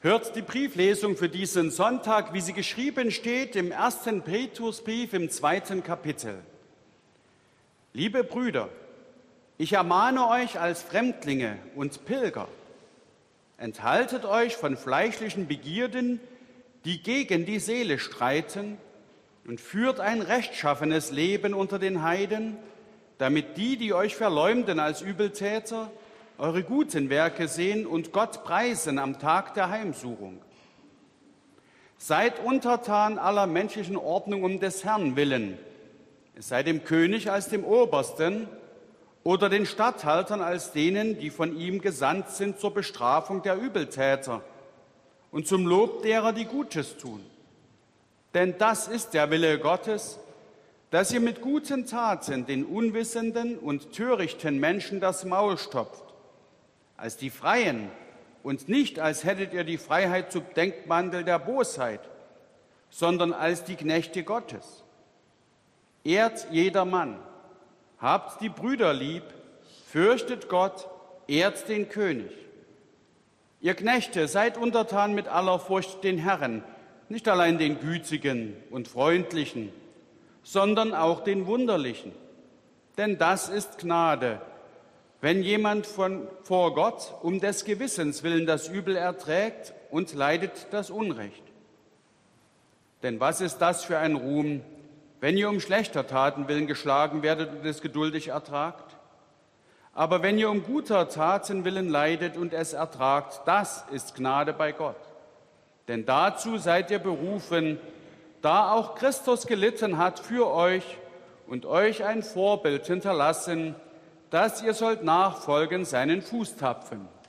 Hört die Brieflesung für diesen Sonntag, wie sie geschrieben steht im 1. Petrusbrief im 2. Kapitel. Liebe Brüder, ich ermahne euch als Fremdlinge und Pilger, enthaltet euch von fleischlichen Begierden, die gegen die Seele streiten, und führt ein rechtschaffenes Leben unter den Heiden, damit die euch verleumden als Übeltäter, eure guten Werke sehen und Gott preisen am Tag der Heimsuchung. Seid untertan aller menschlichen Ordnung um des Herrn willen, es sei dem König als dem Obersten oder den Statthaltern als denen, die von ihm gesandt sind zur Bestrafung der Übeltäter und zum Lob derer, die Gutes tun. Denn das ist der Wille Gottes, dass ihr mit guten Taten den unwissenden und törichten Menschen das Maul stopft, als die Freien und nicht als hättet ihr die Freiheit zum Deckmantel der Bosheit, sondern als die Knechte Gottes. Ehrt jedermann, habt die Brüder lieb, fürchtet Gott, ehrt den König. Ihr Knechte, seid untertan mit aller Furcht den Herren, nicht allein den Gütigen und Freundlichen, sondern auch den Wunderlichen. Denn das ist Gnade, wenn jemand vor Gott um des Gewissens willen das Übel erträgt und leidet das Unrecht. Denn was ist das für ein Ruhm, wenn ihr um schlechter Taten willen geschlagen werdet und es geduldig ertragt? Aber wenn ihr um guter Taten willen leidet und es ertragt, das ist Gnade bei Gott. Denn dazu seid ihr berufen, da auch Christus gelitten hat für euch und euch ein Vorbild hinterlassen, dass ihr sollt nachfolgen seinen Fußtapfen.